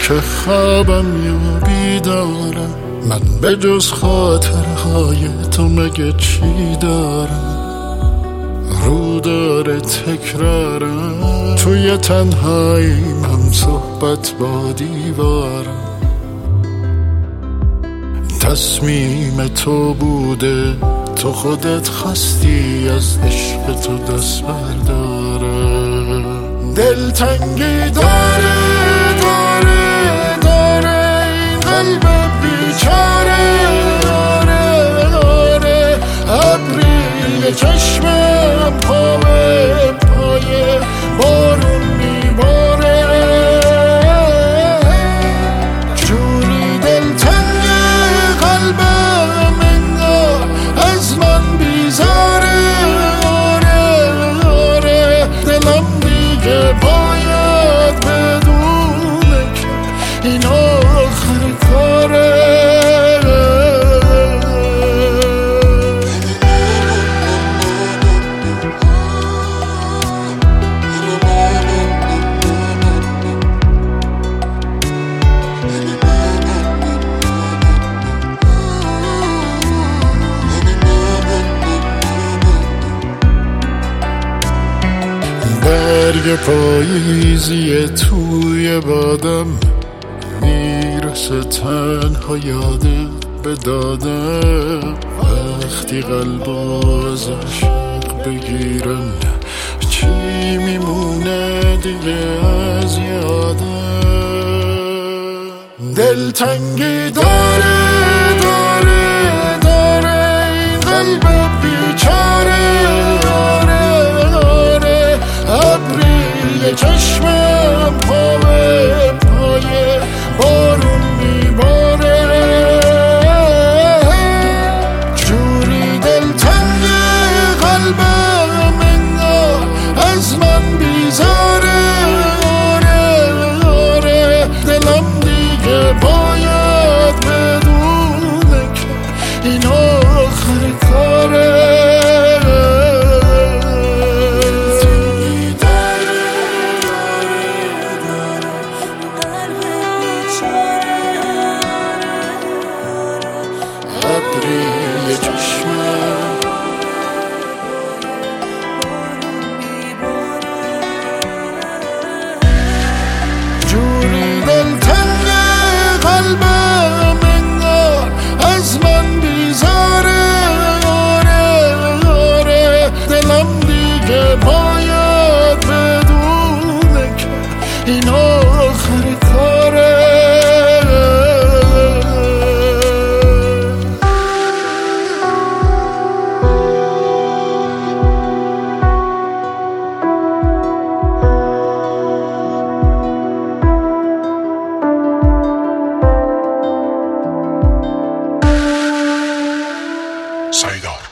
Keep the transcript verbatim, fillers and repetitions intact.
که خوابم یا بیدارم، من به جز خاطرهای تو مگه چی دارم؟ رو داره تکرارم، توی تنهاییم هم صحبت با دیوارم. تصمیم تو بوده، تو خودت خواستی از عشق تو دست برداره. دلتنگی داره داره داره این قلب بیچاره، آره آره ابری چشمم پای پای بارون میباره. جوری دلتنگ قلبم انگار از من بیزاره، آره آره دلم دیگه باید بدونه که این آخر کاره. برگ پاییزی توی بادم میرسه تنها یادت به دادم. وقتی قلب از عشق بگیرن چی میمونه دیگه از یادم؟ دلتنگی داره داره داره این قلب بیچاره، ابری چشمم پای پای بارون میباره. جوری دلتنگ قلبم انگار از من بیزاره، آره آره دلم دیگه باید بدونه که این آخر کاره. ابری چشمم جوری دلتنگ قلبم انگار از من بیزاره، آره آره دلم دیگه باید بدونه که این آخر کاره. Saida.